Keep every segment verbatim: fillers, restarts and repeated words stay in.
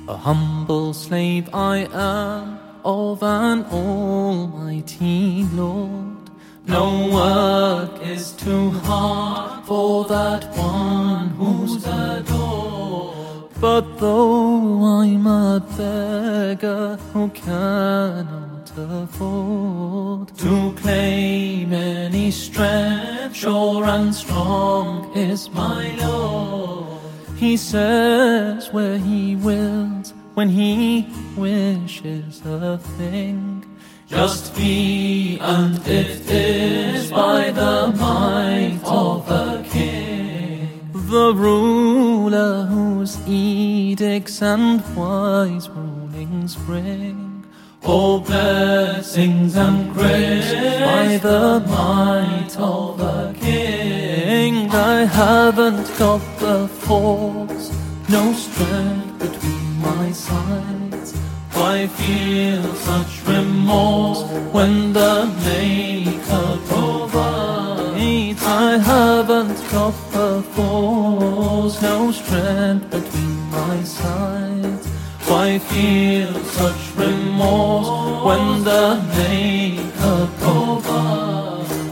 A humble slave I am of an almighty Lord. No work is too hard for that one who's adored. But though I'm a beggar who cannot afford to claim any strength, sure and strong is my Lord. He says where He wills, when He wishes a thing, just be, and it is by the might of the King. The ruler whose edicts and wise rulings bring all blessings and grace by the might of the King. I haven't got the force, no strength between my sides. Why feel such remorse when the Maker provides? I haven't got the force, no strength between my sides. Why feel such remorse when the Maker provides?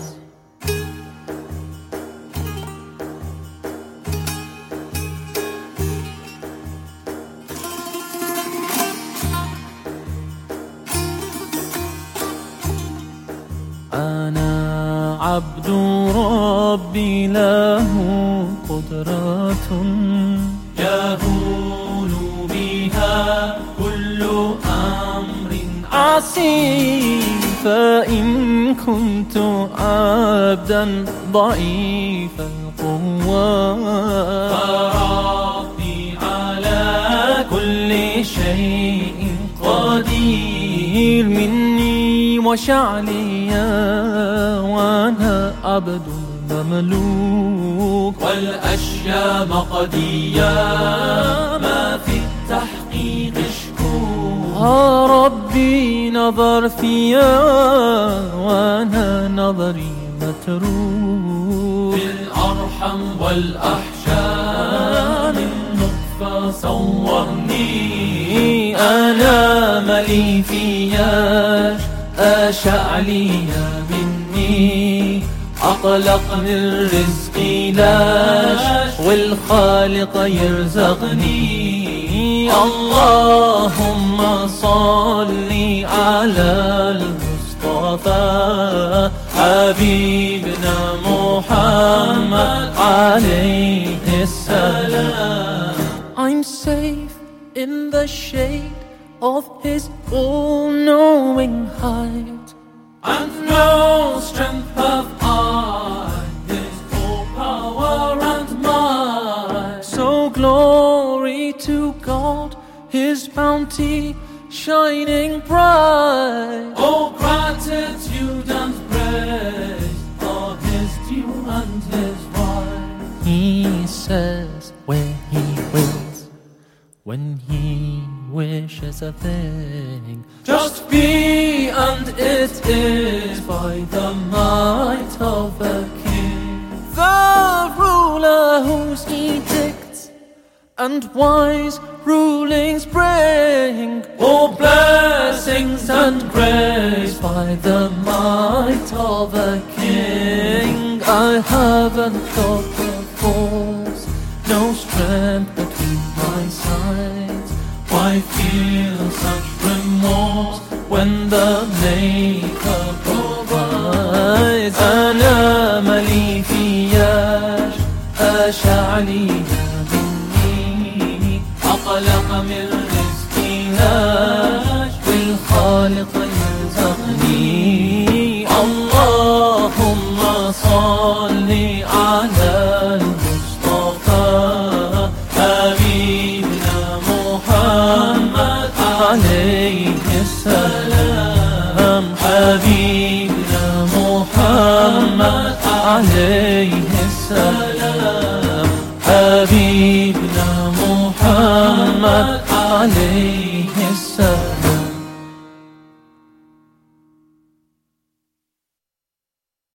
أنا عبد ربي له قدرة يهول بها كل أمر عسير. فإن كنت عبدا ضعيف القوة فربي على كل شيء قدير. مني وشعلي وأنا عبد مملوك، والأشياء مقدية ما في التحقيق شكوك. ربي نظر فيا وأنا نظري متروك. بالأرحم والأحشاء من نطفة صورني. أنا ملي فياش أشعلي مني. أقلقني الرزق لاش والخالق يرزقني. اللهم صل على المصطفى حبيبنا محمد عليه السلام. I'm safe in the shade of His all-knowing height, and no strength have I, His all power and might. So glory to God, His bounty shining bright. Oh, gratitude and praise are His due and His right. He says where He wills, when He wishes a thing, just be, and it is by the might of the King. The ruler whose edicts and wise rulings bring all blessings and grace by the might of the King. I haven't got the force, no strength between my sides. Why feel such remorse when the Maker provides? أنا ملي فياش أشعلي مني. أقلق من رزقي لاش والخالق يرزقني. اللهم صل على المصطفى حبيبنا محمد عليه السلام. حبيبنا محمد عليه السلام. حبيبنا محمد عليه